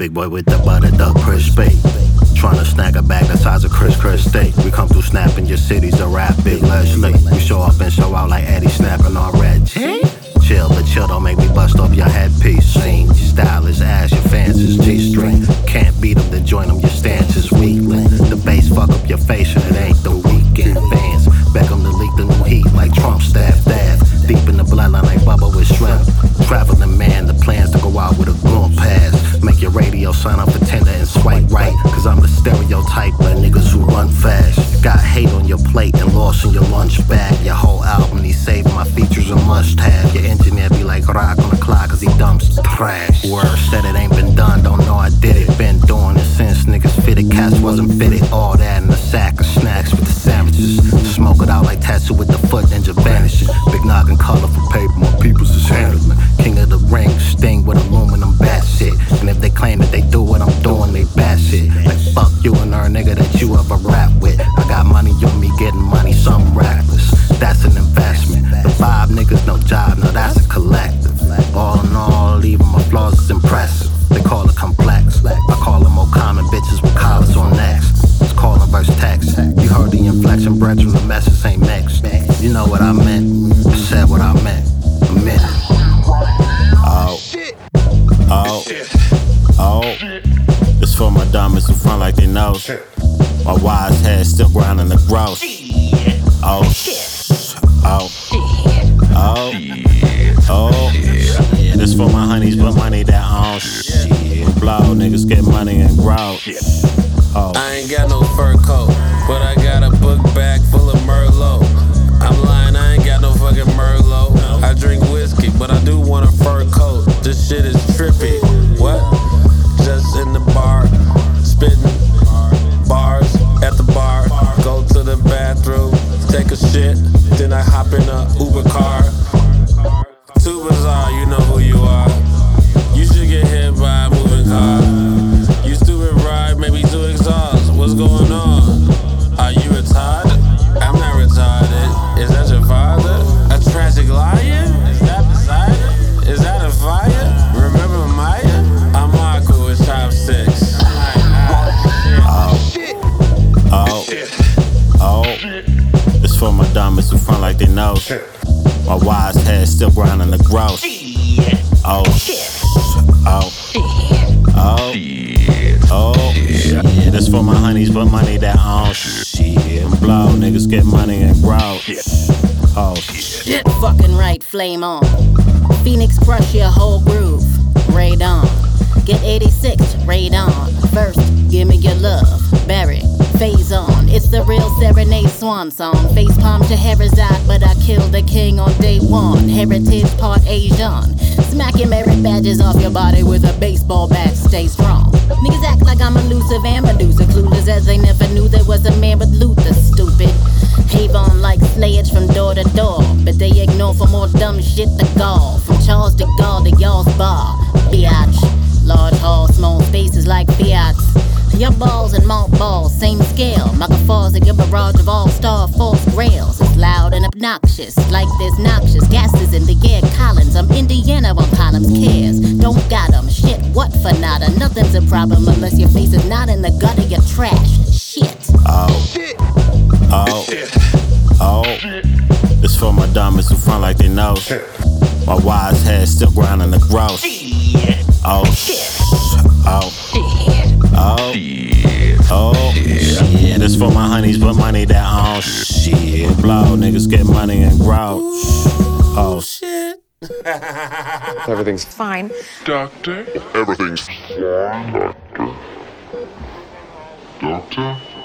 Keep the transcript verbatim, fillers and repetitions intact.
big boy with the butter duck crispy. Tryna snag a bag the size of Chris Chris steak. We come through snapping your cities a rap big Leslie. We show up and show out like Eddie snapping on Red G. Chill, but chill don't make me bust off your headpiece. Scene, your style is ass, your fans is G-string. Can't beat them, then join them, your stance is weakling. The bass fuck up your face and it ain't the weekend. Fans, beg them to leak the new heat like Trump staff daff. Deep in the bloodline like Bubba with shrimp. Traveling man, the plans to go out with a gun pass. Make your radio sign up for Tinder and swipe right. Cause I'm the stereotype of niggas who run fast. Got hate on your plate and lost in your lunch bag. Your whole album, he saved my features a must have. Your engineer be like rock on the clock cause he dumps trash. Word said it ain't been done, don't know I did it. Been doing it since niggas fitted, cats wasn't fitted. All that in a sack of snacks with the sandwiches. Smoke it out like tattoo with the foot ninja vanishing. Big noggin colorful paper, my peoples is handling. King of the ring, sting with aluminum bat shit. And if they claim that they do what I'm doing, they bat shit. Like fuck you and her nigga that you ever rap with. I got money on me getting money, something reckless. That's an investment. The five niggas, no job, no that's a collective. All in all, even my flaws is impressive. They call it complex. I call them more common bitches with collars on necks. It's calling verse text. You heard the inflection, brethren, the message ain't mixed. You know what I meant. I said what I meant. A minute. Oh. Oh. Oh. It's for my diamonds who front like they know. My wise head still grinding the gross. Oh. Oh. Oh. Oh. This for my honeys, but money that on shit. Blow, niggas get money and grow. Oh. I ain't got no fur coat, but I got a book bag full of Merlot. I'm lying, I ain't got no fucking Merlot. I drink whiskey, but I do want a fur coat. This shit is trippy. What? Just in the bar, spitting bars at the bar. Go to the bathroom, take a shit, then I hop in a Uber car. Too bizarre, you know who you are. You should get hit by a moving car. You stupid ride, maybe two exhaust. What's going on? Are you retarded? I'm not retarded. Is that your father? A tragic lion? Is that beside it? Is that a fire? Remember Maya? I'm Marco with chopsticks. Oh. Oh. Oh. It's for my diamonds who front like they know. My wise head still grinding the gross. Oh. Oh. Oh. Oh. Yeah, this for my honeys, but money that on shit. Blow, niggas get money and grow. Oh. Shit. Fucking right, flame on. Phoenix crush your whole groove. Raid on. Get eighty-six, raid on. First, give me your love. Barry, phase on. It's the real serenade swan song. Face palm to Herazade, but I killed the king on day one. Heritage part Asian. Smacking merit badges off your body with a baseball bat. Stay strong. Niggas act like I'm elusive and Medusa. Clueless as they never knew there was a man with Luther. Stupid. Avon like slayage from door to door. But they ignore for more dumb shit to gall. From Charles de Gaulle to y'all's bar. Biatch. Large hall, small spaces like Fiats. Your balls and malt balls, same scale. Maka falls like a barrage of all-star false grails. It's loud and obnoxious, like there's noxious gases in the air. Collins, I'm Indiana on columns. Cares, don't got 'em. Shit, what for nada? Nothing's a problem unless your face is not in the gutter. You're trash. Shit. Oh. Oh. Oh. It's for my diamonds who front like they know. My wise head still grinding the gross. Oh. Oh. Oh. Oh. Yeah, this for my honeys, but money that on shit. Blow, niggas get money and grow. Oh shit. Everything's fine. Doctor? Everything's fine, doctor. Doctor?